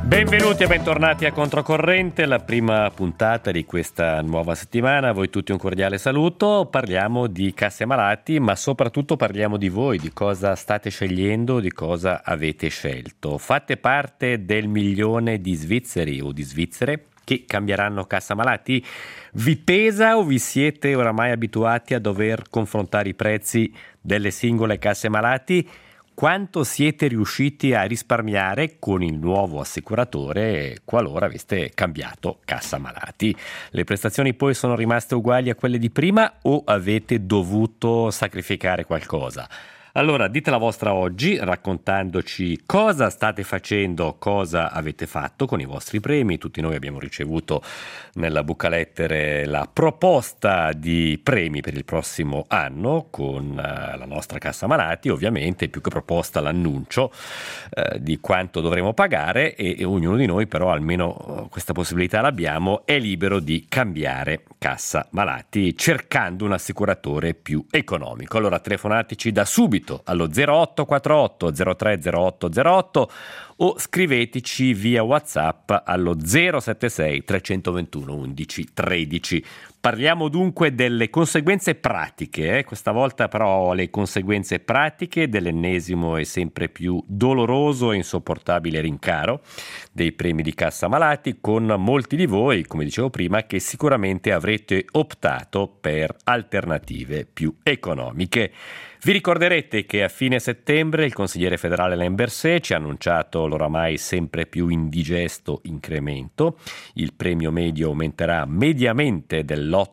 Benvenuti e bentornati a Controcorrente, la prima puntata di questa nuova settimana. A voi tutti un cordiale saluto. Parliamo di casse malati, ma soprattutto parliamo di voi, di cosa state scegliendo, di cosa avete scelto. Fate parte del 1.000.000 di svizzeri o di svizzere che cambieranno cassa malati? Vi pesa o vi siete oramai abituati a dover confrontare i prezzi delle singole casse malati? Quanto siete riusciti a risparmiare con il nuovo assicuratore qualora aveste cambiato cassa malati? Le prestazioni poi sono rimaste uguali a quelle di prima o avete dovuto sacrificare qualcosa? Allora, dite la vostra oggi raccontandoci cosa state facendo, cosa avete fatto con i vostri premi. Tutti noi abbiamo ricevuto nella bucalettere la proposta di premi per il prossimo anno con la nostra cassa malati, ovviamente, più che proposta l'annuncio di quanto dovremo pagare e ognuno di noi però almeno questa possibilità l'abbiamo, è libero di cambiare cassa malati cercando un assicuratore più economico. Allora telefonateci da subito allo 0848 030808 o scriveteci via WhatsApp allo 076 321 11 13. Parliamo dunque delle conseguenze pratiche, questa volta però le conseguenze pratiche dell'ennesimo e sempre più doloroso e insopportabile rincaro dei premi di cassa malati, con molti di voi, come dicevo prima, che sicuramente avrete optato per alternative più economiche. Vi ricorderete che a fine settembre il consigliere federale Lamberset ci ha annunciato l'oramai sempre più indigesto incremento. Il premio medio aumenterà mediamente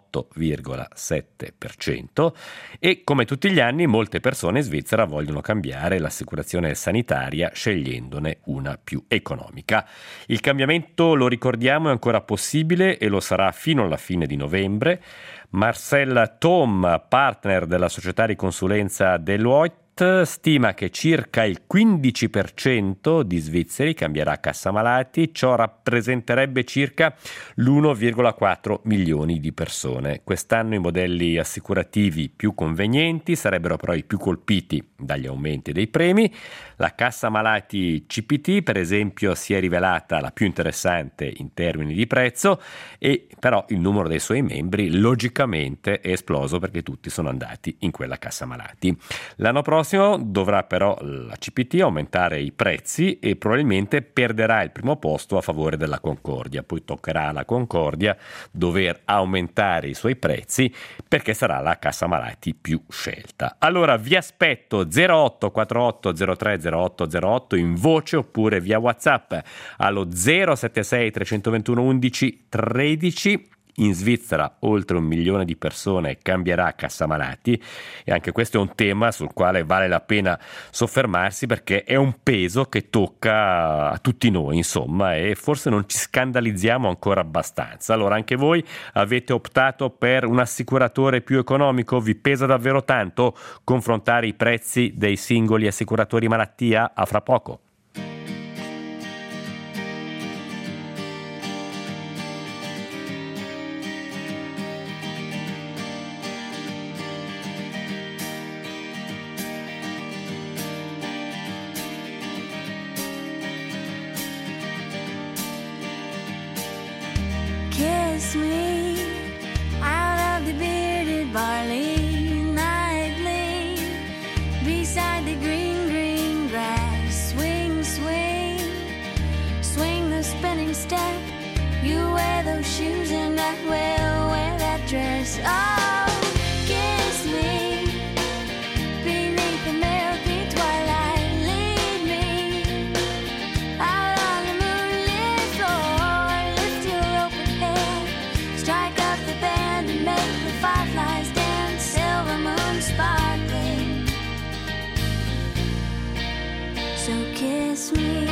dell'8,7% e come tutti gli anni molte persone in Svizzera vogliono cambiare l'assicurazione sanitaria scegliendone una più economica. Il cambiamento, lo ricordiamo, è ancora possibile e lo sarà fino alla fine di novembre. Marcel Thom, partner della società di consulenza Deloitte, stima che circa il 15% di svizzeri cambierà cassa malati. Ciò rappresenterebbe circa l'1,4 milioni di persone. Quest'anno i modelli assicurativi più convenienti sarebbero però i più colpiti dagli aumenti dei premi. La cassa malati CPT, per esempio, si è rivelata la più interessante in termini di prezzo e però il numero dei suoi membri logicamente è esploso perché tutti sono andati in quella cassa malati. L'anno prossimo dovrà però la CPT aumentare i prezzi e probabilmente perderà il primo posto a favore della Concordia. Poi toccherà alla Concordia dover aumentare i suoi prezzi perché sarà la cassa malati più scelta. Allora vi aspetto 0848 030808 in voce oppure via WhatsApp allo 076 321 11 13. In Svizzera oltre 1 milione di persone cambierà cassa malati e anche questo è un tema sul quale vale la pena soffermarsi perché è un peso che tocca a tutti noi, insomma, e forse non ci scandalizziamo ancora abbastanza. Allora anche voi avete optato per un assicuratore più economico? Vi pesa davvero tanto confrontare i prezzi dei singoli assicuratori malattia? A fra poco. Kiss me out of the bearded barley nightly beside the green, green grass. Swing, swing, swing the spinning step. You wear those shoes and I will wear that dress. Oh, kiss me beneath the milky twilight. Lead me out on the moonlit floor. Lift your open head, strike up the band and make the fireflies dance. Silver moon sparkling. So kiss me.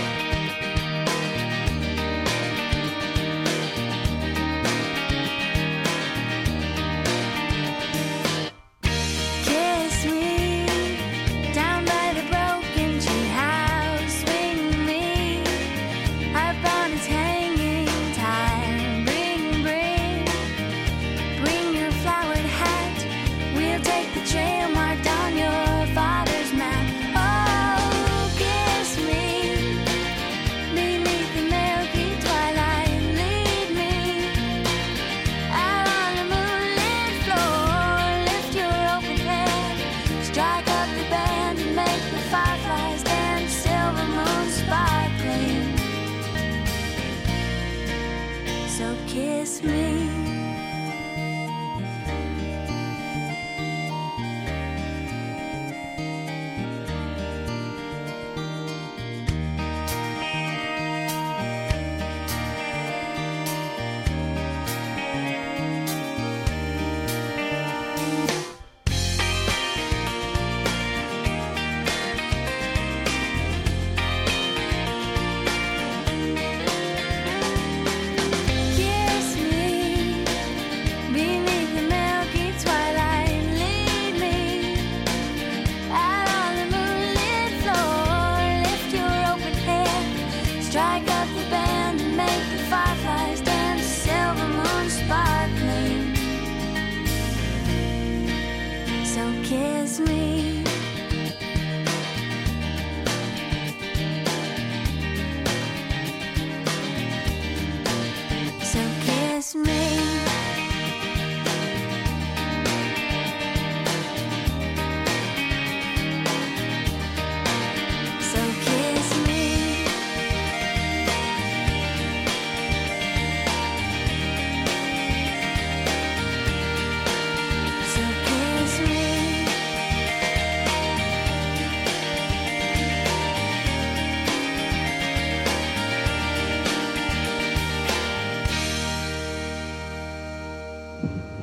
Kiss me down by the broken tree house. Swing me upon its hanging tire. Bring, bring, bring your flowered hat. We'll take the trail marked on your father's map. Oh, kiss me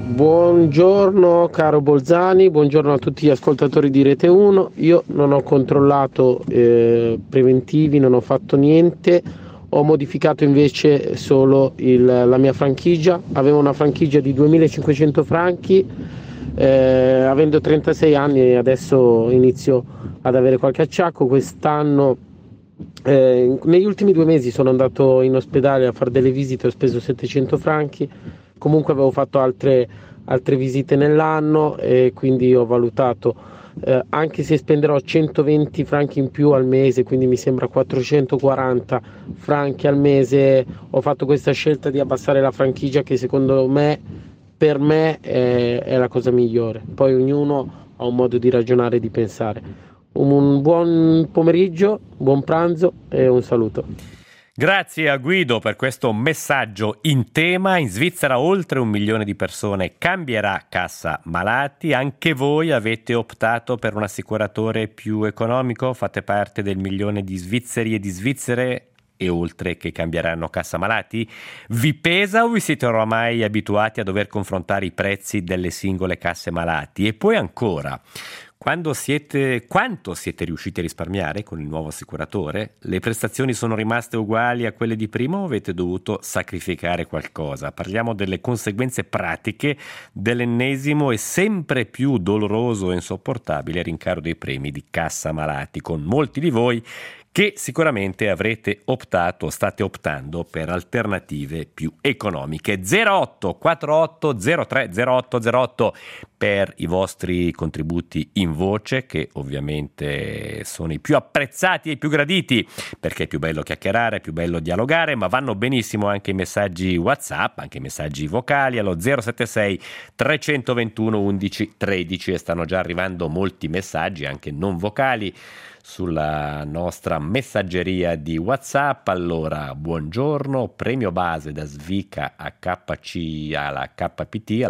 Buongiorno caro Bolzani, buongiorno a tutti gli ascoltatori di Rete 1. Io non ho controllato preventivi, non ho fatto niente, ho modificato invece solo la mia franchigia. Avevo una franchigia di 2500 franchi, avendo 36 anni adesso inizio ad avere qualche acciacco. Quest'anno, negli ultimi 2 mesi sono andato in ospedale a fare delle visite, ho speso 700 franchi. Comunque avevo fatto altre visite nell'anno e quindi ho valutato, anche se spenderò 120 franchi in più al mese, quindi mi sembra 440 franchi al mese, ho fatto questa scelta di abbassare la franchigia che secondo me, per me, è la cosa migliore. Poi ognuno ha un modo di ragionare e di pensare. Un buon pomeriggio, buon pranzo e un saluto. Grazie a Guido per questo messaggio in tema. In Svizzera oltre 1 milione di persone cambierà cassa malati. Anche voi avete optato per un assicuratore più economico? Fate parte del 1 milione di svizzeri e di svizzere e oltre che cambieranno cassa malati? Vi pesa o vi siete oramai abituati a dover confrontare i prezzi delle singole casse malati? E poi ancora, quanto siete riusciti a risparmiare con il nuovo assicuratore? Le prestazioni sono rimaste uguali a quelle di prima o avete dovuto sacrificare qualcosa? Parliamo delle conseguenze pratiche dell'ennesimo e sempre più doloroso e insopportabile rincaro dei premi di cassa malati, con molti di voi che sicuramente avrete optato, state optando per alternative più economiche. 08 48 03 08 08 per i vostri contributi in voce, che ovviamente sono i più apprezzati e i più graditi, perché è più bello chiacchierare, è più bello dialogare, ma vanno benissimo anche i messaggi WhatsApp, anche i messaggi vocali allo 076 321 11 13 e stanno già arrivando molti messaggi anche non vocali sulla nostra messaggeria di WhatsApp. Allora, buongiorno, premio base da Svica a KC alla KPT,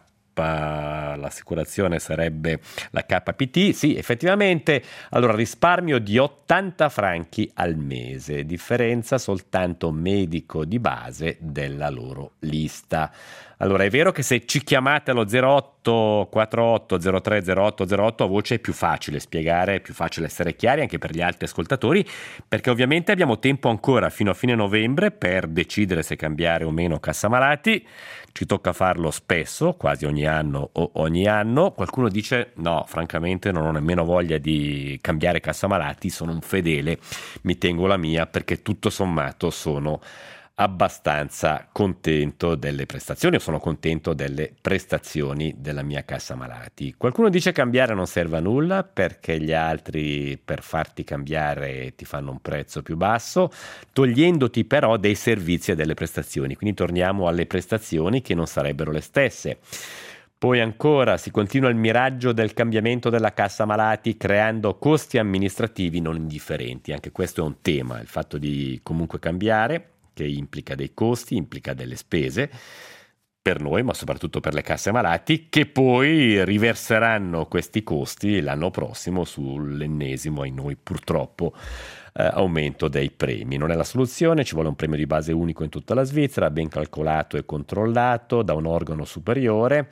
l'assicurazione sarebbe la KPT, sì, effettivamente. Allora, risparmio di 80 franchi al mese, differenza soltanto medico di base della loro lista. Allora, è vero che se ci chiamate allo 08 48 03 08 08 a voce è più facile spiegare, è più facile essere chiari anche per gli altri ascoltatori, perché ovviamente abbiamo tempo ancora fino a fine novembre per decidere se cambiare o meno cassa malati. Ci tocca farlo spesso, quasi ogni anno o ogni anno. Qualcuno dice no, francamente non ho nemmeno voglia di cambiare cassa malati, sono un fedele, mi tengo la mia perché tutto sommato sono abbastanza contento delle prestazioni, o sono contento delle prestazioni della mia cassa malati. Qualcuno dice cambiare non serve a nulla perché gli altri per farti cambiare ti fanno un prezzo più basso, togliendoti però dei servizi e delle prestazioni, quindi torniamo alle prestazioni che non sarebbero le stesse. Poi ancora si continua il miraggio del cambiamento della cassa malati creando costi amministrativi non indifferenti. Anche questo è un tema, il fatto di comunque cambiare, che implica dei costi, implica delle spese per noi, ma soprattutto per le casse malati, che poi riverseranno questi costi l'anno prossimo sull'ennesimo, ai noi purtroppo, aumento dei premi. Non è la soluzione, ci vuole un premio di base unico in tutta la Svizzera, ben calcolato e controllato da un organo superiore.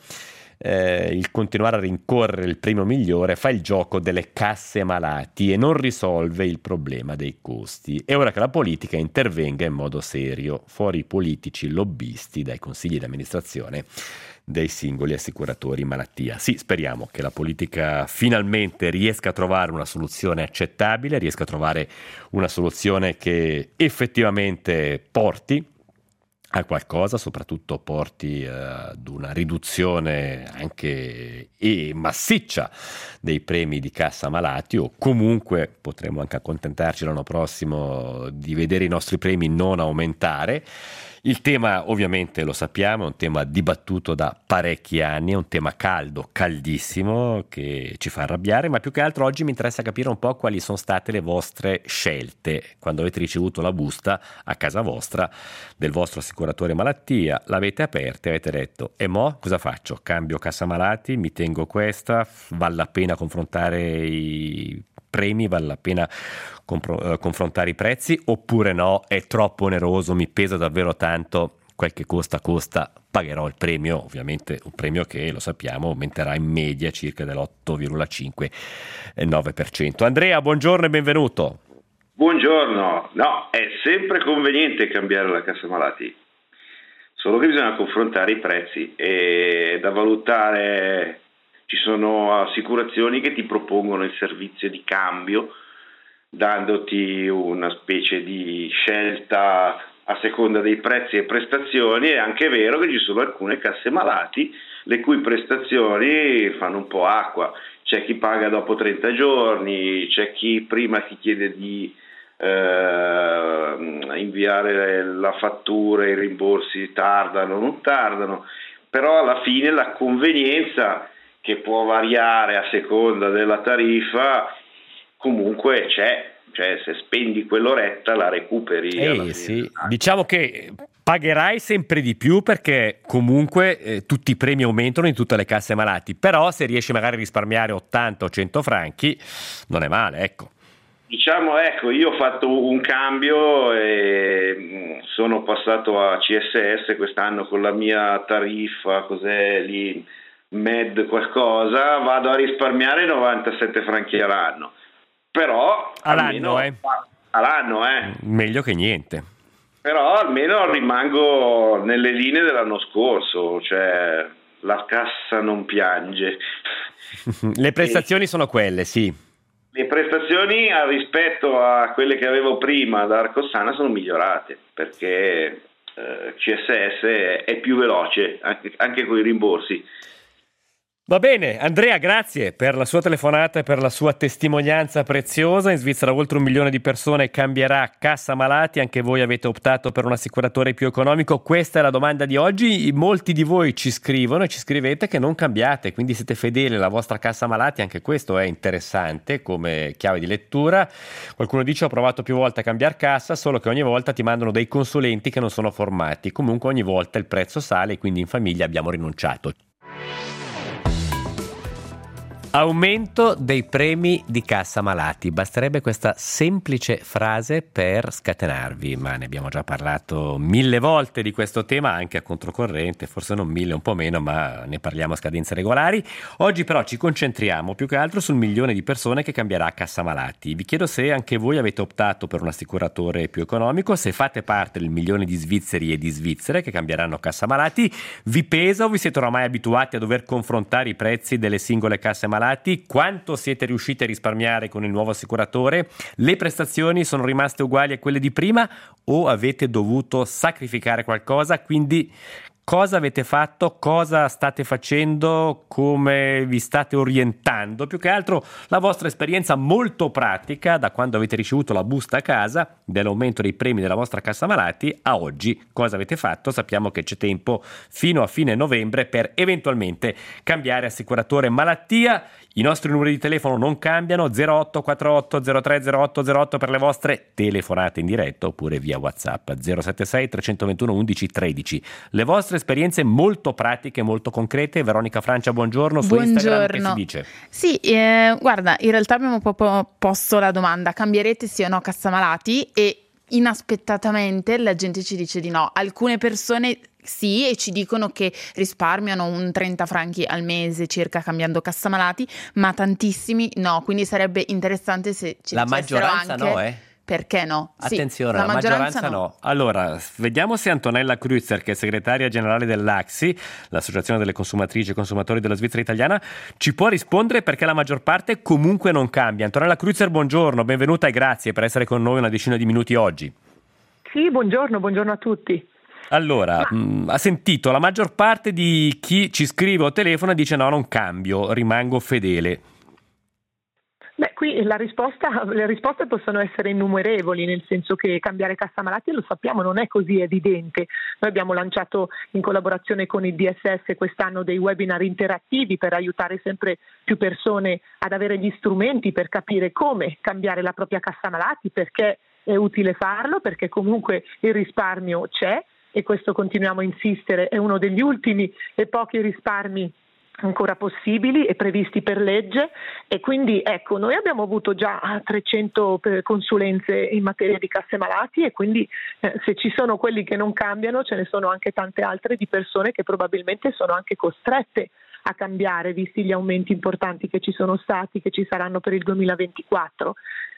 Il continuare a rincorrere il premio migliore fa il gioco delle casse malati e non risolve il problema dei costi. È ora che la politica intervenga in modo serio, fuori i politici lobbisti dai consigli di amministrazione dei singoli assicuratori malattia. Sì, speriamo che la politica finalmente riesca a trovare una soluzione accettabile, riesca a trovare una soluzione che effettivamente porti a qualcosa, soprattutto porti ad una riduzione anche massiccia dei premi di cassa malati, o comunque potremo anche accontentarci l'anno prossimo di vedere i nostri premi non aumentare. Il tema ovviamente lo sappiamo, è un tema dibattuto da parecchi anni, è un tema caldo, caldissimo, che ci fa arrabbiare, ma più che altro oggi mi interessa capire un po' quali sono state le vostre scelte quando avete ricevuto la busta a casa vostra del vostro assicuratore malattia, l'avete aperta e avete detto e mo cosa faccio? Cambio cassa malati, mi tengo questa, vale la pena confrontare i premi, vale la pena confrontare i prezzi, oppure no, è troppo oneroso, mi pesa davvero tanto quel che costa, pagherò il premio, ovviamente un premio che, lo sappiamo, aumenterà in media circa dell'8,5-9%. Andrea, buongiorno e benvenuto. Buongiorno, no, è sempre conveniente cambiare la cassa malati, solo che bisogna confrontare i prezzi e da valutare. Ci sono assicurazioni che ti propongono il servizio di cambio, dandoti una specie di scelta a seconda dei prezzi e prestazioni. È anche vero che ci sono alcune casse malati le cui prestazioni fanno un po' acqua. C'è chi paga dopo 30 giorni, c'è chi prima ti chiede di inviare la fattura, i rimborsi tardano o non tardano, però alla fine la convenienza, che può variare a seconda della tariffa, comunque c'è, cioè se spendi quell'oretta la recuperi. Sì. Diciamo che pagherai sempre di più perché comunque tutti i premi aumentano in tutte le casse malati, però se riesci magari a risparmiare 80 o 100 franchi non è male, ecco. Diciamo, io ho fatto un cambio e sono passato a CSS quest'anno con la mia tariffa, cos'è lì, Med qualcosa, vado a risparmiare 97 franchi all'anno, però all'anno, all'anno meglio che niente. Però almeno rimango nelle linee dell'anno scorso, cioè la cassa non piange. Le prestazioni sono quelle, sì. Le prestazioni rispetto a quelle che avevo prima da Arcossana sono migliorate, perché CSS è più veloce anche con i rimborsi. Va bene, Andrea, grazie per la sua telefonata e per la sua testimonianza preziosa. In Svizzera oltre 1 milione di persone cambierà cassa malati, anche voi avete optato per un assicuratore più economico. Questa è la domanda di oggi. Molti di voi ci scrivono e ci scrivete che non cambiate, quindi siete fedeli alla vostra cassa malati. Anche questo è interessante come chiave di lettura. Qualcuno dice: ho provato più volte a cambiare cassa, solo che ogni volta ti mandano dei consulenti che non sono formati. Comunque ogni volta il prezzo sale e quindi in famiglia abbiamo rinunciato. Aumento dei premi di cassa malati. Basterebbe questa semplice frase per scatenarvi, ma ne abbiamo già parlato 1000 volte di questo tema, anche a controcorrente, forse non 1000, un po' meno, ma ne parliamo a scadenze regolari. Oggi però ci concentriamo più che altro sul 1 milione di persone che cambierà cassa malati. Vi chiedo se anche voi avete optato per un assicuratore più economico, se fate parte del 1 milione di svizzeri e di svizzere che cambieranno cassa malati. Vi pesa o vi siete oramai abituati a dover confrontare i prezzi delle singole casse malati? Quanto siete riusciti a risparmiare con il nuovo assicuratore? Le prestazioni sono rimaste uguali a quelle di prima o avete dovuto sacrificare qualcosa? Quindi cosa avete fatto? Cosa state facendo? Come vi state orientando? Più che altro la vostra esperienza molto pratica da quando avete ricevuto la busta a casa dell'aumento dei premi della vostra cassa malati a oggi. Cosa avete fatto? Sappiamo che c'è tempo fino a fine novembre per eventualmente cambiare assicuratore malattia. I nostri numeri di telefono non cambiano, 0848 03 08 08 per le vostre telefonate in diretta oppure via WhatsApp 076 321 11 13. Le vostre esperienze molto pratiche, molto concrete. Veronica Francia, buongiorno. Su Instagram che si dice? Sì, guarda, in realtà abbiamo proprio posto la domanda: cambierete sì o no cassa malati? E inaspettatamente la gente ci dice di no. Alcune persone sì, e ci dicono che risparmiano un 30 franchi al mese circa cambiando cassa malati, ma tantissimi no, quindi sarebbe interessante se ci la dicessero maggioranza anche... no, Perché no? Attenzione, sì, la maggioranza no. Allora, vediamo se Antonella Kreuzer, che è segretaria generale dell'AXI, l'Associazione delle Consumatrici e Consumatori della Svizzera Italiana, ci può rispondere perché la maggior parte comunque non cambia. Antonella Kreuzer, buongiorno, benvenuta e grazie per essere con noi una decina di minuti oggi. Sì, buongiorno a tutti. Allora, ha sentito la maggior parte di chi ci scrive o telefona dice no, non cambio, rimango fedele. Beh, qui le risposte possono essere innumerevoli, nel senso che cambiare cassa malati, lo sappiamo, non è così evidente. Noi abbiamo lanciato in collaborazione con il DSS quest'anno dei webinar interattivi per aiutare sempre più persone ad avere gli strumenti per capire come cambiare la propria cassa malati, perché è utile farlo, perché comunque il risparmio c'è e questo continuiamo a insistere, è uno degli ultimi e pochi risparmi ancora possibili e previsti per legge, e quindi ecco, noi abbiamo avuto già 300 consulenze in materia di casse malati, e quindi se ci sono quelli che non cambiano, ce ne sono anche tante altre di persone che probabilmente sono anche costrette a cambiare, visti gli aumenti importanti che ci sono stati, che ci saranno per il 2024.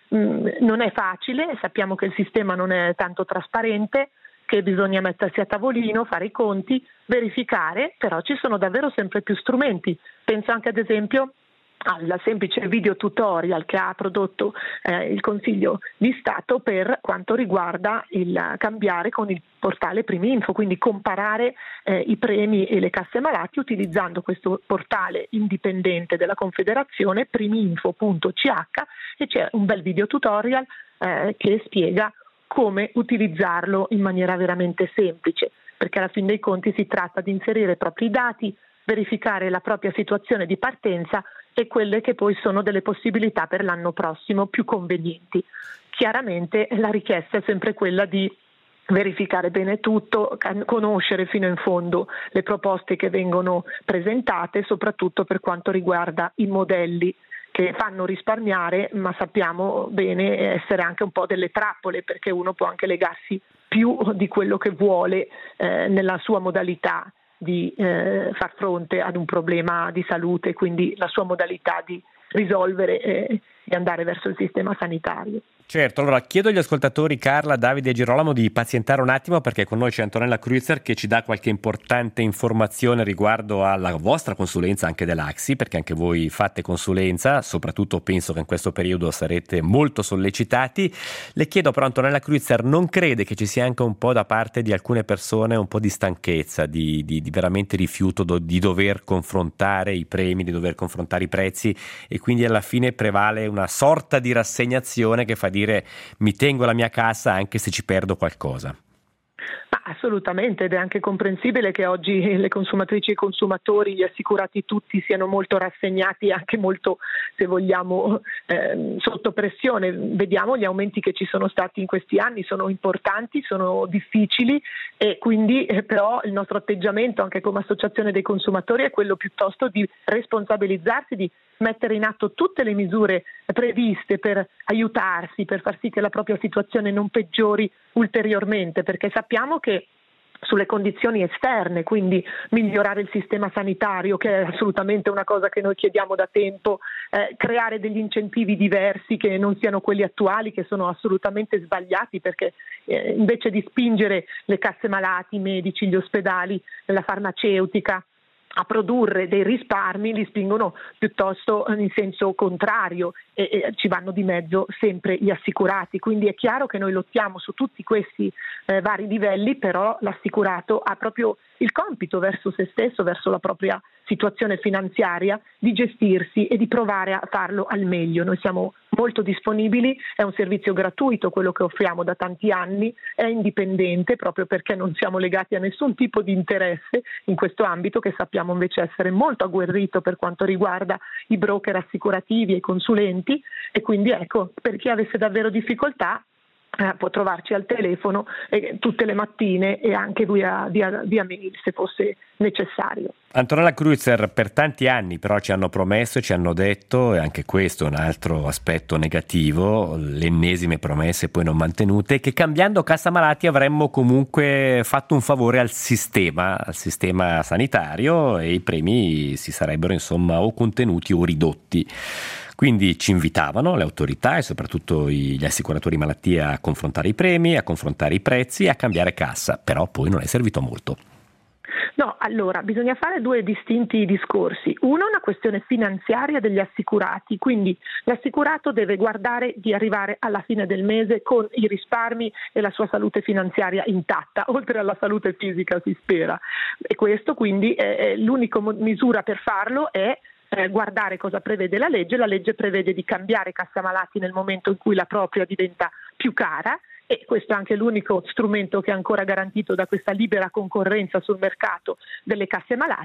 Non è facile, sappiamo che il sistema non è tanto trasparente, che bisogna mettersi a tavolino, fare i conti, verificare, però ci sono davvero sempre più strumenti. Penso anche ad esempio al semplice video tutorial che ha prodotto il Consiglio di Stato per quanto riguarda il cambiare con il portale Priminfo, quindi comparare i premi e le casse malati utilizzando questo portale indipendente della Confederazione, priminfo.ch, e c'è un bel video tutorial che spiega come utilizzarlo in maniera veramente semplice, perché alla fin dei conti si tratta di inserire i propri dati, verificare la propria situazione di partenza e quelle che poi sono delle possibilità per l'anno prossimo più convenienti. Chiaramente la richiesta è sempre quella di verificare bene tutto, conoscere fino in fondo le proposte che vengono presentate, soprattutto per quanto riguarda i modelli che fanno risparmiare, ma sappiamo bene essere anche un po' delle trappole, perché uno può anche legarsi più di quello che vuole nella sua modalità di far fronte ad un problema di salute, quindi la sua modalità di risolvere e andare verso il sistema sanitario. Certo, allora chiedo agli ascoltatori Carla, Davide e Girolamo di pazientare un attimo, perché con noi c'è Antonella Cruizer che ci dà qualche importante informazione riguardo alla vostra consulenza anche dell'Axi, perché anche voi fate consulenza, soprattutto penso che in questo periodo sarete molto sollecitati. Le chiedo però, Antonella Cruizer, non crede che ci sia anche un po' da parte di alcune persone un po' di stanchezza, di veramente rifiuto di dover confrontare i premi, di dover confrontare i prezzi, e quindi alla fine prevale una sorta di rassegnazione che fa dire mi tengo la mia cassa anche se ci perdo qualcosa? Assolutamente, ed è anche comprensibile che oggi le consumatrici e i consumatori, gli assicurati tutti, siano molto rassegnati e anche molto, se vogliamo, sotto pressione. Vediamo gli aumenti che ci sono stati in questi anni, sono importanti, sono difficili, e quindi però il nostro atteggiamento anche come associazione dei consumatori è quello piuttosto di responsabilizzarsi, di mettere in atto tutte le misure previste per aiutarsi, per far sì che la propria situazione non peggiori ulteriormente, perché sappiamo che sulle condizioni esterne, quindi migliorare il sistema sanitario, che è assolutamente una cosa che noi chiediamo da tempo, creare degli incentivi diversi che non siano quelli attuali, che sono assolutamente sbagliati, perché invece di spingere le casse malati, i medici, gli ospedali, la farmaceutica a produrre dei risparmi, li spingono piuttosto in senso contrario, e ci vanno di mezzo sempre gli assicurati. Quindi è chiaro che noi lottiamo su tutti questi vari livelli, però l'assicurato ha proprio il compito verso se stesso, verso la propria situazione finanziaria, di gestirsi e di provare a farlo al meglio. Noi siamo molto disponibili, è un servizio gratuito quello che offriamo da tanti anni, è indipendente proprio perché non siamo legati a nessun tipo di interesse in questo ambito, che sappiamo invece essere molto agguerrito per quanto riguarda i broker assicurativi e i consulenti, e quindi ecco, per chi avesse davvero difficoltà può trovarci al telefono tutte le mattine e anche via mail se fosse necessario. Antonella Cruizer, per tanti anni però ci hanno promesso e ci hanno detto, e anche questo è un altro aspetto negativo, le ennesime promesse poi non mantenute, che cambiando cassa malati avremmo comunque fatto un favore al sistema sanitario, e i premi si sarebbero insomma o contenuti o ridotti. Quindi ci invitavano le autorità e soprattutto gli assicuratori malattia a confrontare i premi, a confrontare i prezzi e a cambiare cassa, però poi non è servito a molto. No, allora bisogna fare due distinti discorsi. Uno è una questione finanziaria degli assicurati, quindi l'assicurato deve guardare di arrivare alla fine del mese con i risparmi e la sua salute finanziaria intatta, oltre alla salute fisica si spera. E questo quindi è l'unica misura per farlo, è guardare cosa prevede la legge. La legge prevede di cambiare cassa malati nel momento in cui la propria diventa più cara, e questo è anche l'unico strumento che è ancora garantito da questa libera concorrenza sul mercato delle casse malati.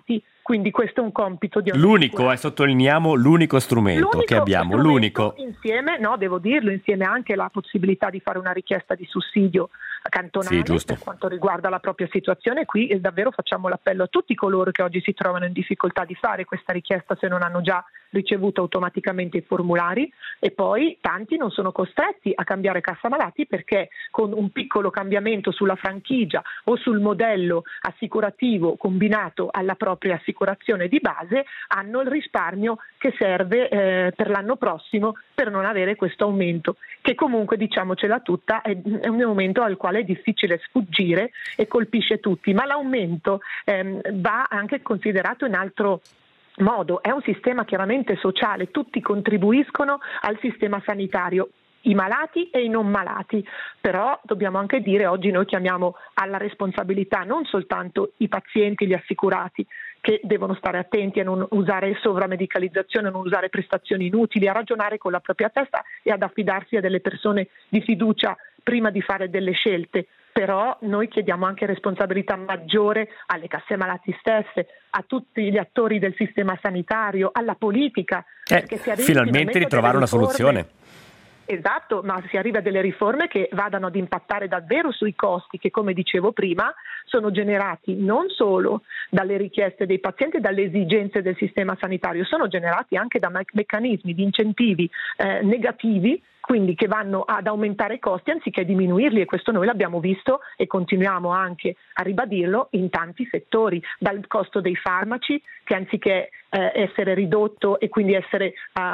Quindi questo è un compito di ogni L'unico, sottolineiamo, l'unico strumento che abbiamo, l'unico. Insieme, no, devo dirlo, insieme anche la possibilità di fare una richiesta di sussidio cantonale per quanto riguarda la propria situazione. Qui davvero facciamo l'appello a tutti coloro che oggi si trovano in difficoltà di fare questa richiesta se non hanno già ricevuto automaticamente i formulari, e poi tanti non sono costretti a cambiare cassa malati perché con un piccolo cambiamento sulla franchigia o sul modello assicurativo combinato alla propria assicurazione di base hanno il risparmio che serve per l'anno prossimo per non avere questo aumento, che comunque, diciamocela tutta, è un aumento al quale è difficile sfuggire e colpisce tutti, ma l'aumento va anche considerato in altro modo. È un sistema chiaramente sociale, tutti contribuiscono al sistema sanitario, i malati e i non malati, però dobbiamo anche dire oggi noi chiamiamo alla responsabilità non soltanto i pazienti, gli assicurati, che devono stare attenti a non usare sovramedicalizzazione, a non usare prestazioni inutili, a ragionare con la propria testa e ad affidarsi a delle persone di fiducia prima di fare delle scelte. Però noi chiediamo anche responsabilità maggiore alle casse malati stesse, a tutti gli attori del sistema sanitario, alla politica. Perché si arrivi finalmente ritrovare una soluzione. Esatto, ma si arriva a delle riforme che vadano ad impattare davvero sui costi che, come dicevo prima, sono generati non solo dalle richieste dei pazienti e dalle esigenze del sistema sanitario, sono generati anche da meccanismi di incentivi negativi, quindi che vanno ad aumentare i costi anziché diminuirli, e questo noi l'abbiamo visto e continuiamo anche a ribadirlo in tanti settori, dal costo dei farmaci che anziché essere ridotto e quindi essere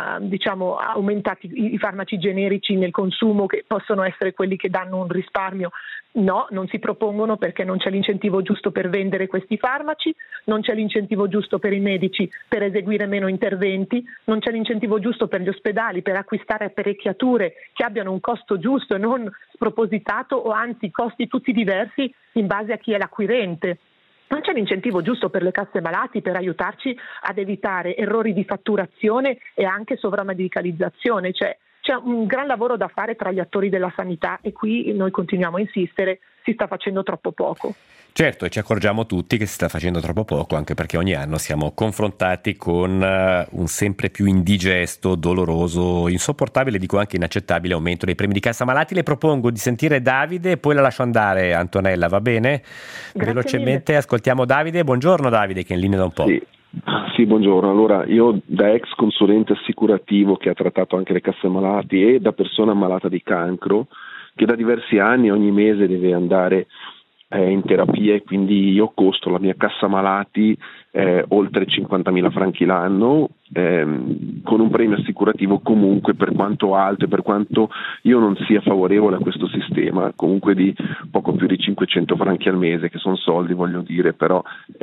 aumentati i farmaci generici nel consumo, che possono essere quelli che danno un risparmio, no, non si propongono perché non c'è l'incentivo giusto per vendere questi farmaci, non c'è l'incentivo giusto per i medici per eseguire meno interventi, non c'è l'incentivo giusto per gli ospedali per acquistare apparecchiature che abbiano un costo giusto e non spropositato, o anzi costi tutti diversi in base a chi è l'acquirente. Non c'è l'incentivo giusto per le casse malati per aiutarci ad evitare errori di fatturazione e anche sovramedicalizzazione. C'è un gran lavoro da fare tra gli attori della sanità e qui noi continuiamo a insistere, si sta facendo troppo poco. Certo, e ci accorgiamo tutti che si sta facendo troppo poco, anche perché ogni anno siamo confrontati con un sempre più indigesto, doloroso, insopportabile, dico anche inaccettabile aumento dei premi di cassa malati. Le propongo di sentire Davide e poi la lascio andare, Antonella, va bene? Grazie Velocemente mille. Ascoltiamo Davide. Buongiorno Davide, che è in linea da un po'. Sì, buongiorno. Allora, io da ex consulente assicurativo che ha trattato anche le casse malati e da persona malata di cancro, che da diversi anni ogni mese deve andare in terapia, e quindi io costo la mia cassa malati oltre 50.000 franchi l'anno, con un premio assicurativo comunque, per quanto alto e per quanto io non sia favorevole a questo sistema, comunque di poco più di 500 franchi al mese, che sono soldi, voglio dire, però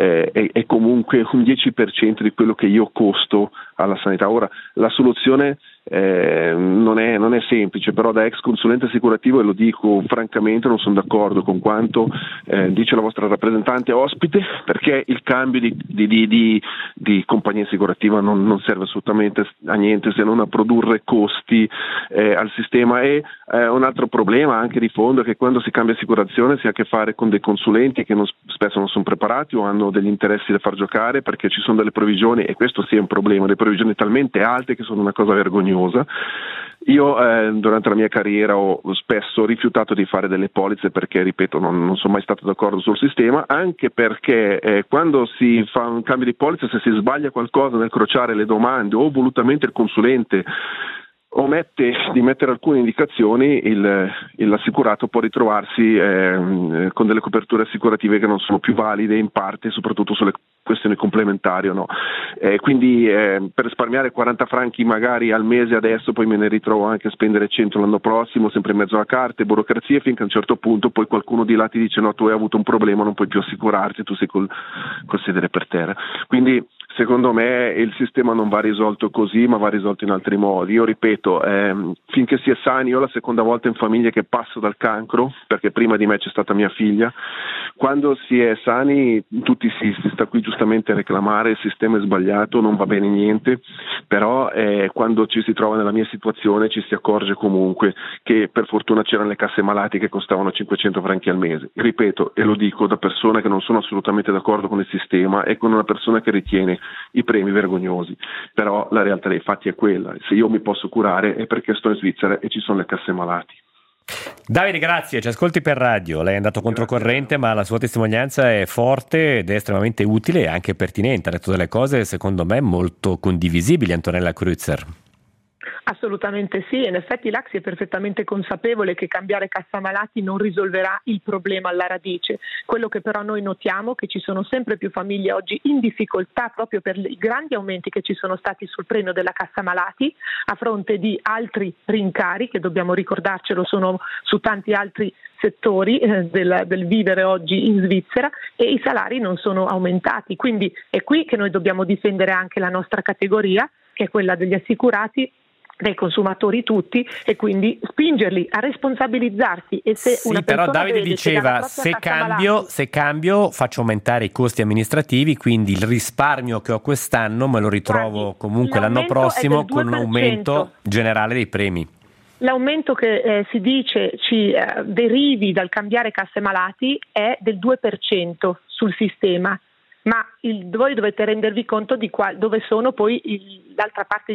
è comunque un 10% di quello che io costo alla sanità. Ora, la soluzione non è semplice, però da ex consulente assicurativo, e lo dico francamente, non sono d'accordo con quanto dice la vostra rappresentante ospite, perché il cambio di compagnia assicurativa non serve assolutamente a niente se non a produrre costi al sistema. E un altro problema anche di fondo è che quando si cambia assicurazione si ha a che fare con dei consulenti che spesso non sono preparati o hanno degli interessi da far giocare, perché ci sono delle provvigioni, e questo sì è un problema, delle provvigioni talmente alte che sono una cosa vergognosa. Io durante la mia carriera ho spesso rifiutato di fare delle polizze perché, ripeto, non sono mai stato d'accordo sul sistema, anche perché quando si fa un cambio di polizza, se si sbaglia qualcosa nel crociare le domande o volutamente il consulente omette di mettere alcune indicazioni, l'assicurato può ritrovarsi con delle coperture assicurative che non sono più valide in parte, soprattutto sulle questioni complementari o no. Quindi per risparmiare 40 franchi magari al mese adesso, poi me ne ritrovo anche a spendere 100 l'anno prossimo, sempre in mezzo a carte, burocrazie, finché a un certo punto poi qualcuno di là ti dice: no, tu hai avuto un problema, non puoi più assicurarti, tu sei col sedere per terra. Quindi secondo me il sistema non va risolto così, ma va risolto in altri modi. Io ripeto, finché si è sani, io la seconda volta in famiglia che passo dal cancro, perché prima di me c'è stata mia figlia, quando si è sani tutti si sta qui giustamente a reclamare, il sistema è sbagliato, non va bene niente, però quando ci si trova nella mia situazione ci si accorge comunque che per fortuna c'erano le casse malati che costavano 500 franchi al mese. Ripeto, e lo dico da persona che non sono assolutamente d'accordo con il sistema e con una persona che ritiene i premi vergognosi, però la realtà dei fatti è quella: se io mi posso curare è perché sto in Svizzera e ci sono le casse malati. Davide, grazie, ci ascolti per radio, lei è andato controcorrente, ma la sua testimonianza è forte ed è estremamente utile e anche pertinente, ha detto delle cose secondo me molto condivisibili. Antonella Kreutzer. Assolutamente sì, in effetti l'Axi è perfettamente consapevole che cambiare cassa malati non risolverà il problema alla radice. Quello che però noi notiamo è che ci sono sempre più famiglie oggi in difficoltà proprio per i grandi aumenti che ci sono stati sul premio della cassa malati, a fronte di altri rincari che, dobbiamo ricordarcelo, sono su tanti altri settori del vivere oggi in Svizzera, e i salari non sono aumentati. Quindi è qui che noi dobbiamo difendere anche la nostra categoria, che è quella degli assicurati, dei consumatori tutti, e quindi spingerli a responsabilizzarsi. E se sì, una però persona Davide vede diceva se cambio faccio aumentare i costi amministrativi, quindi il risparmio che ho quest'anno me lo ritrovo comunque l'anno prossimo con un aumento generale dei premi. L'aumento che si dice ci derivi dal cambiare casse malati è del 2% sul sistema, ma voi dovete rendervi conto di dove sono poi l'altra parte. Il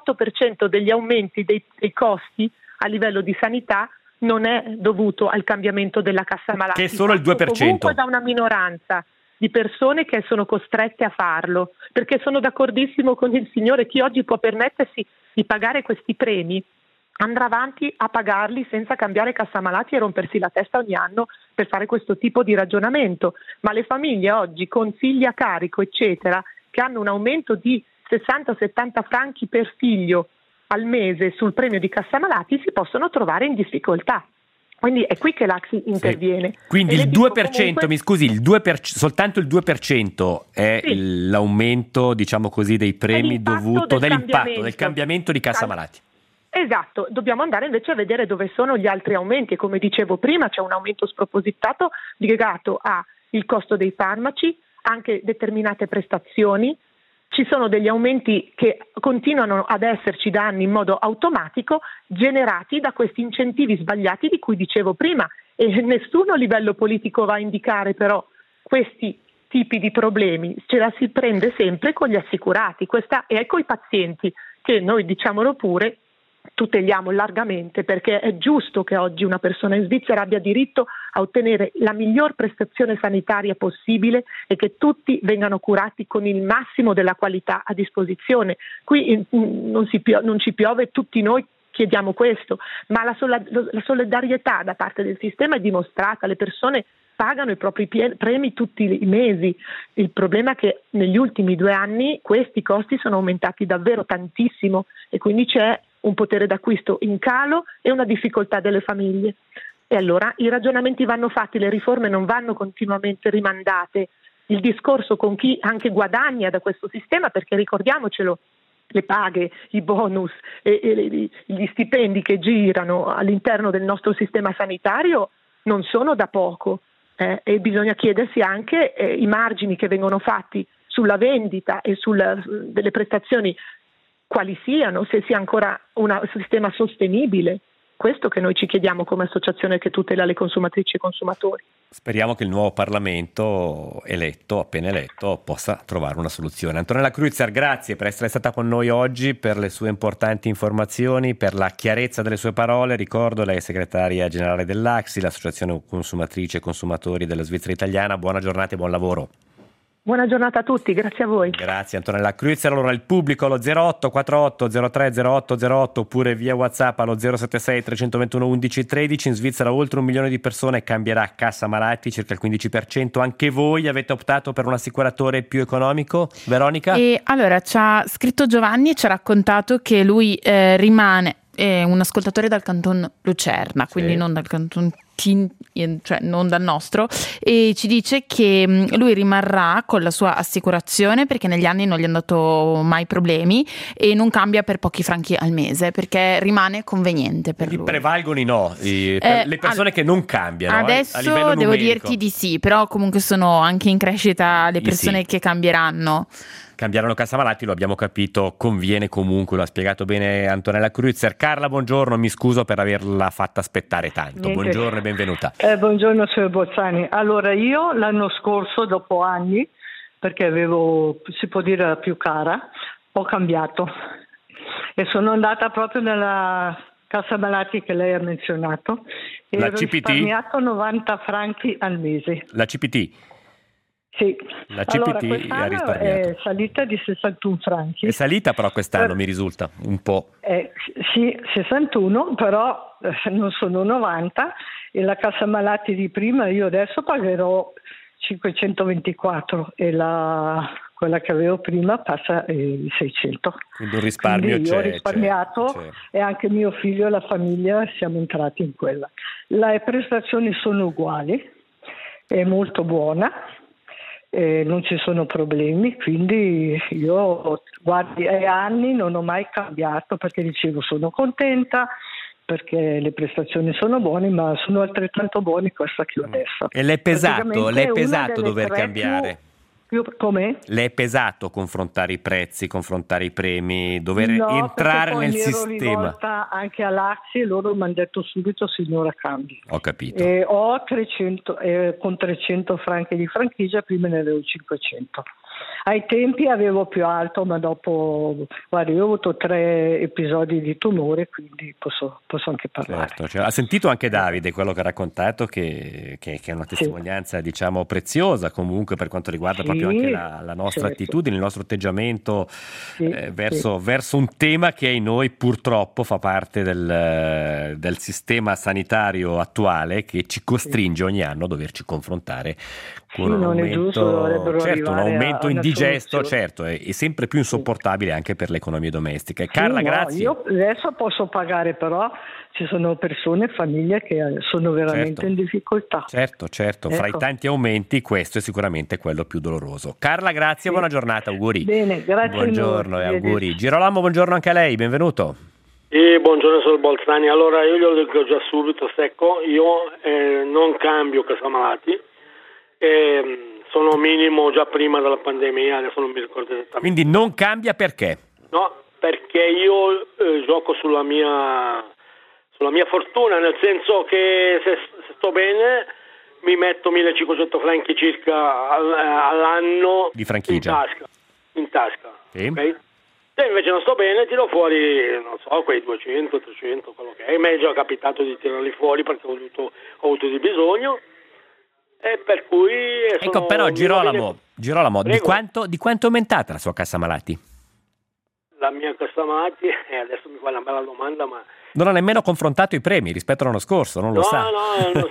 98% degli aumenti dei costi a livello di sanità non è dovuto al cambiamento della cassa malati, che è solo il 2%. Comunque da una minoranza di persone che sono costrette a farlo, perché sono d'accordissimo con il signore: chi oggi può permettersi di pagare questi premi andrà avanti a pagarli senza cambiare cassa malati e rompersi la testa ogni anno per fare questo tipo di ragionamento. Ma le famiglie oggi con figli a carico eccetera, che hanno un aumento di 60-70 franchi per figlio al mese sul premio di cassa malati, si possono trovare in difficoltà. Quindi è qui che l'Axi interviene. Sì. Quindi il 2%, comunque, mi scusi, soltanto il 2% è l'aumento, diciamo così, dei premi dovuto dell'impatto del cambiamento di cassa malati. Esatto, dobbiamo andare invece a vedere dove sono gli altri aumenti, e come dicevo prima c'è un aumento spropositato legato al costo dei farmaci, anche determinate prestazioni. Ci sono degli aumenti che continuano ad esserci da anni in modo automatico, generati da questi incentivi sbagliati di cui dicevo prima, e nessuno a livello politico va a indicare però questi tipi di problemi, ce la si prende sempre con gli assicurati, e con i pazienti, che noi, diciamolo pure, tuteliamo largamente, perché è giusto che oggi una persona in Svizzera abbia diritto a ottenere la miglior prestazione sanitaria possibile e che tutti vengano curati con il massimo della qualità a disposizione. Qui non ci piove, tutti noi chiediamo questo, ma la solidarietà da parte del sistema è dimostrata, le persone pagano i propri premi tutti i mesi. Il problema è che negli ultimi 2 anni questi costi sono aumentati davvero tantissimo e quindi c'è un potere d'acquisto in calo e una difficoltà delle famiglie. E allora i ragionamenti vanno fatti, le riforme non vanno continuamente rimandate. Il discorso con chi anche guadagna da questo sistema, perché ricordiamocelo, le paghe, i bonus e gli stipendi che girano all'interno del nostro sistema sanitario non sono da poco, e bisogna chiedersi anche i margini che vengono fatti sulla vendita e delle prestazioni quali siano, se sia ancora un sistema sostenibile. Questo che noi ci chiediamo come associazione che tutela le consumatrici e consumatori. Speriamo che il nuovo Parlamento appena eletto, possa trovare una soluzione. Antonella Kreutzer, grazie per essere stata con noi oggi, per le sue importanti informazioni, per la chiarezza delle sue parole. Ricordo, lei è segretaria generale dell'AXI, l'Associazione Consumatrici e Consumatori della Svizzera Italiana. Buona giornata e buon lavoro. Buona giornata a tutti, grazie a voi. Grazie Antonella Kreutzer. Allora il pubblico allo 08 48 03 08 08 oppure via WhatsApp allo 076 321 11 13. In Svizzera oltre 1 milione di persone cambierà cassa malati, circa il 15%. Anche voi avete optato per un assicuratore più economico? Veronica? E allora ci ha scritto Giovanni e ci ha raccontato che lui rimane è un ascoltatore dal canton Lucerna, quindi non dal canton cioè non dal nostro, e ci dice che lui rimarrà con la sua assicurazione perché negli anni non gli hanno dato mai problemi e non cambia per pochi franchi al mese perché rimane conveniente per lui. Prevalgono i no, per le persone che non cambiano. Adesso a livello devo numerico. dirti di sì, però comunque sono anche in crescita le persone che cambieranno. Cambiare cassa malati, lo abbiamo capito, conviene comunque, lo ha spiegato bene Antonella Cruizer. Carla, buongiorno, mi scuso per averla fatta aspettare tanto. Niente. Buongiorno e benvenuta. Buongiorno signor Bolzani. Allora io l'anno scorso, dopo anni, perché avevo, si può dire, la più cara, ho cambiato e sono andata proprio nella cassa malati che lei ha menzionato e La ho CPT? risparmiato 90 franchi al mese. La CPT? Sì. La CPT allora, ha quest'anno risparmiato. è salita di 61 franchi. È salita però quest'anno, mi risulta, un po'. Sì, 61, però non sono 90 e la cassa malati di prima io adesso pagherò 524 e quella che avevo prima passa i 600. Quindi un risparmio Quindi io ho risparmiato c'è. e anche mio figlio e la famiglia siamo entrati in quella. Le prestazioni sono uguali, è molto buona. Non ci sono problemi, quindi io guardi è anni non ho mai cambiato perché dicevo sono contenta perché le prestazioni sono buone, ma sono altrettanto buone questa che ho adesso. E l'è pesato Praticamente dover una delle cambiare? Come? Le è pesato confrontare i prezzi, confrontare i premi, dover No, entrare perché poi nel mi ero sistema? rivolta anche all'Axi e loro mi hanno detto subito signora cambi. Ho capito. E ho 300, con 300 franchi di franchigia, prima ne avevo 500. Ai tempi avevo più alto, ma dopo, guarda, io ho avuto 3 episodi di tumore, quindi posso anche parlare. Certo. Ha sentito anche Davide quello che ha raccontato, che è una testimonianza, diciamo, preziosa comunque per quanto riguarda proprio anche la nostra attitudine, il nostro atteggiamento verso un tema che in noi purtroppo fa parte del sistema sanitario attuale che ci costringe ogni anno a doverci confrontare con un non è aumento, giusto, dovrebbero certo, un arrivare aumento a una indigesto, soluzione. certo, e sempre più insopportabile anche per le economie domestiche. Carla, Sì, no, grazie. io adesso posso pagare, però ci sono persone, famiglie che sono veramente in difficoltà. Certo, Ecco. fra i tanti aumenti questo è sicuramente quello più doloroso. Carla, grazie, buona giornata, auguri. Bene, grazie. Buongiorno e auguri. Girolamo, buongiorno anche a lei, benvenuto. Buongiorno signor Bolzani, allora io glielo dico già subito secco, io non cambio casa malati, sono minimo già prima della pandemia, adesso non mi ricordo esattamente. Quindi non cambia perché? No, perché io gioco sulla mia fortuna, nel senso che se sto bene mi metto 1500 franchi circa all'anno di franchigia in tasca. Sì. Okay? Se invece non sto bene tiro fuori, non so, quei 200, 300, quello che è. Mi è già capitato di tirarli fuori perché ho avuto di bisogno. E per cui ecco, però Girolamo, di quanto è aumentata la sua cassa malati? La mia cassa malati, adesso mi fa una bella domanda, ma non ha nemmeno confrontato i premi rispetto all'anno scorso, non lo sa. Lo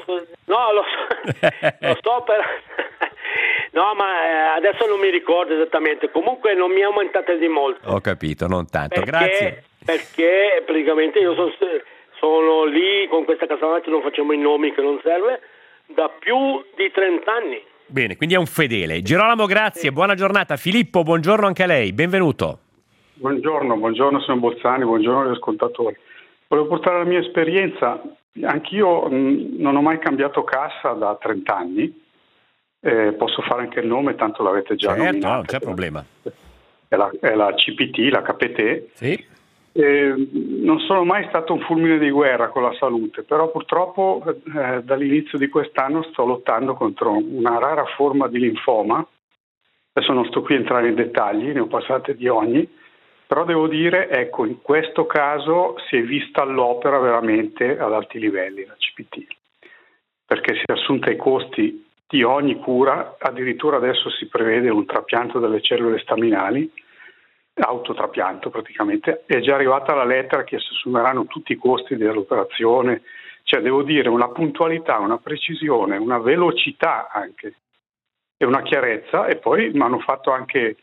so no, ma adesso non mi ricordo esattamente, comunque non mi è aumentata di molto. Ho capito, non tanto, grazie. Perché praticamente io sono lì con questa cassa malati, non facciamo i nomi che non serve, da più di 30 anni. Bene, quindi è un fedele. Girolamo, grazie, buona giornata. Filippo, buongiorno anche a lei, benvenuto. Buongiorno signor Bolzani, buongiorno agli ascoltatori. Volevo portare la mia esperienza, anch'io non ho mai cambiato cassa da 30 anni, posso fare anche il nome, tanto l'avete già nominato. No, non c'è problema. È la CPT, la KPT. Sì. Non sono mai stato un fulmine di guerra con la salute, però purtroppo dall'inizio di quest'anno sto lottando contro una rara forma di linfoma. Adesso non sto qui a entrare in dettagli, ne ho passate di ogni, però devo dire, ecco, in questo caso si è vista all'opera veramente ad alti livelli la CPT, perché si è assunta i costi di ogni cura, addirittura adesso si prevede un trapianto delle cellule staminali, autotrapianto praticamente, è già arrivata la lettera che si assumeranno tutti i costi dell'operazione, cioè devo dire una puntualità, una precisione, una velocità anche e una chiarezza, e poi mi hanno fatto anche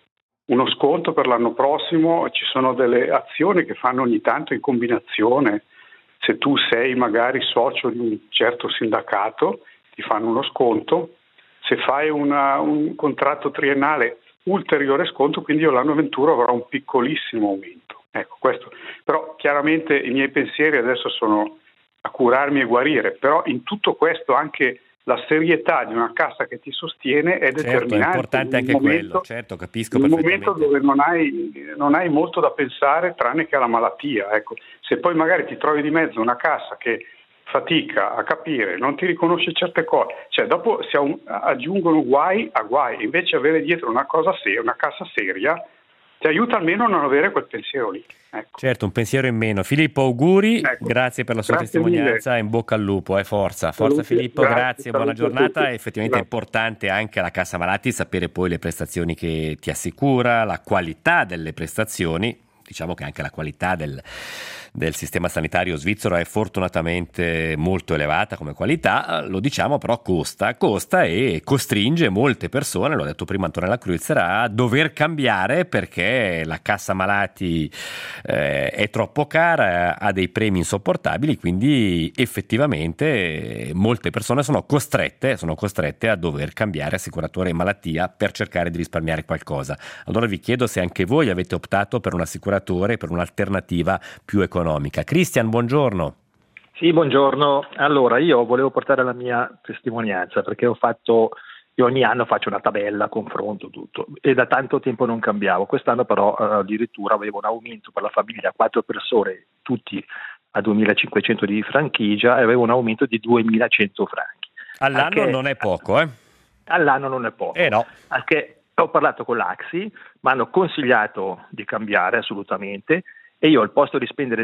uno sconto per l'anno prossimo, ci sono delle azioni che fanno ogni tanto in combinazione. Se tu sei magari socio di un certo sindacato ti fanno uno sconto, se fai un contratto triennale ulteriore sconto, quindi io l'anno venturo avrò un piccolissimo aumento. Ecco, questo. Però chiaramente i miei pensieri adesso sono a curarmi e guarire, però in tutto questo anche la serietà di una cassa che ti sostiene è determinante. Certo, è importante anche quello, certo, capisco perfettamente. In un momento dove non hai molto da pensare tranne che alla malattia, ecco. Se poi magari ti trovi di mezzo una cassa che fatica a capire, non ti riconosce certe cose, cioè dopo aggiungono guai a guai, invece avere dietro una cosa seria, una cassa seria, ti aiuta almeno a non avere quel pensiero lì. Ecco. Certo, un pensiero in meno. Filippo, auguri, grazie per la sua testimonianza, in bocca al lupo, forza Filippo, grazie, buona giornata. Effettivamente è importante anche alla Cassa Malati sapere poi le prestazioni che ti assicura, la qualità delle prestazioni. Diciamo che anche la qualità del sistema sanitario svizzero è fortunatamente molto elevata come qualità, lo diciamo, però costa e costringe molte persone, l'ho detto prima Antonella Kreutzer, a dover cambiare perché la Cassa Malati è troppo cara, ha dei premi insopportabili, quindi effettivamente molte persone sono costrette a dover cambiare assicuratore malattia per cercare di risparmiare qualcosa. Allora vi chiedo se anche voi avete optato per un'assicurazione, per un'alternativa più economica. Cristian, buongiorno. Sì, buongiorno. Allora, io volevo portare la mia testimonianza perché io ogni anno faccio una tabella, confronto tutto e da tanto tempo non cambiavo. Quest'anno però addirittura avevo un aumento per la famiglia, 4 persone, tutti a 2.500 di franchigia, e avevo un aumento di 2.100 franchi. All'anno non è poco, All'anno non è poco. No. Anche ho parlato con l'Axi, mi hanno consigliato di cambiare assolutamente e io al posto di spendere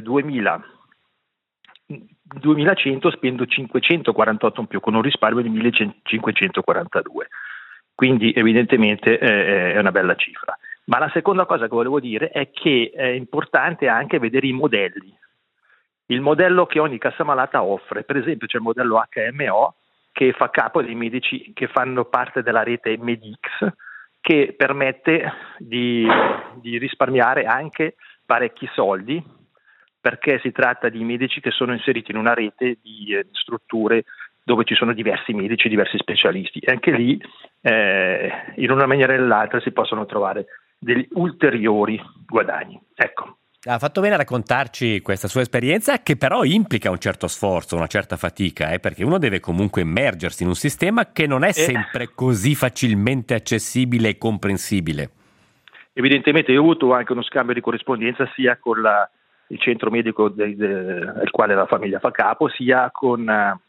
2.100 spendo 548 in più con un risparmio di 1.542. Quindi evidentemente è una bella cifra. Ma la seconda cosa che volevo dire è che è importante anche vedere i modelli. Il modello che ogni cassa malata offre, per esempio c'è il modello HMO che fa capo dei medici che fanno parte della rete Medix, che permette di risparmiare anche parecchi soldi, perché si tratta di medici che sono inseriti in una rete di strutture dove ci sono diversi medici, diversi specialisti. E anche lì, in una maniera o nell'altra, si possono trovare degli ulteriori guadagni. Ecco. Ha fatto bene a raccontarci questa sua esperienza, che però implica un certo sforzo, una certa fatica, perché uno deve comunque immergersi in un sistema che non è sempre così facilmente accessibile e comprensibile. Evidentemente io ho avuto anche uno scambio di corrispondenza sia con il centro medico del quale la famiglia fa capo, sia con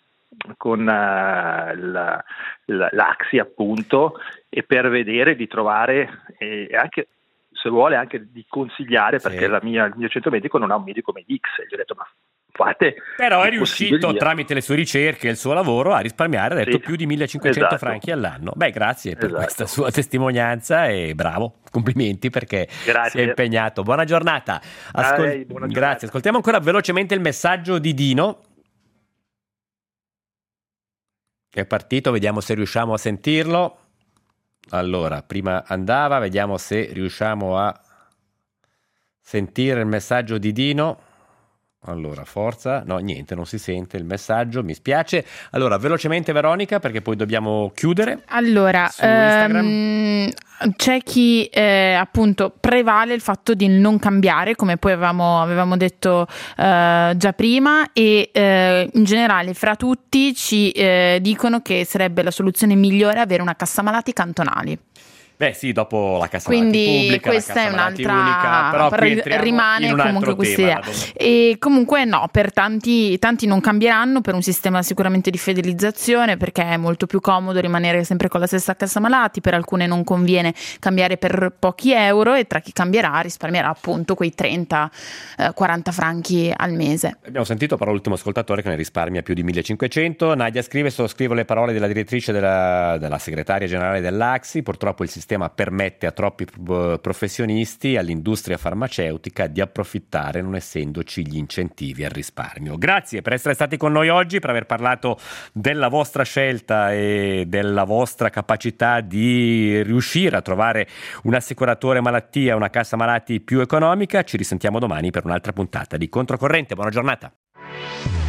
l'Axi appunto, e per vedere di trovare anche, se vuole, anche di consigliare, perché il mio centro medico non ha un medico Medix, e gli ho detto ma fate. Però è riuscito tramite le sue ricerche e il suo lavoro a risparmiare, ha detto, più di 1.500 franchi all'anno. Beh, grazie per questa sua testimonianza e bravo, complimenti perché si è impegnato. Buona giornata. Grazie. Ascoltiamo ancora velocemente il messaggio di Dino, che è partito, vediamo se riusciamo a sentirlo. Allora, prima andava, vediamo se riusciamo a sentire il messaggio di Dino. Allora, forza, no, niente, non si sente il messaggio, mi spiace. Allora, velocemente Veronica, perché poi dobbiamo chiudere. Allora, c'è chi appunto prevale il fatto di non cambiare, come poi avevamo detto già prima, e in generale fra tutti ci dicono che sarebbe la soluzione migliore avere una cassa malati cantonali. Beh sì, dopo la cassa quindi malati pubblica, questa la è malati un'altra unica, però qui rimane in un comunque questa idea. E comunque no, per tanti non cambieranno per un sistema sicuramente di fidelizzazione, perché è molto più comodo rimanere sempre con la stessa cassa malati, per alcune non conviene cambiare per pochi euro, e tra chi cambierà risparmierà appunto quei 30-40 franchi al mese. Abbiamo sentito però l'ultimo ascoltatore che ne risparmia più di 1.500. Nadia scrive, sottoscrivo le parole della direttrice della segretaria generale dell'Axi, purtroppo il sistema sistema permette a troppi professionisti, all'industria farmaceutica di approfittare non essendoci gli incentivi al risparmio. Grazie per essere stati con noi oggi, per aver parlato della vostra scelta e della vostra capacità di riuscire a trovare un assicuratore malattia, una cassa malati più economica. Ci risentiamo domani per un'altra puntata di Controcorrente. Buona giornata.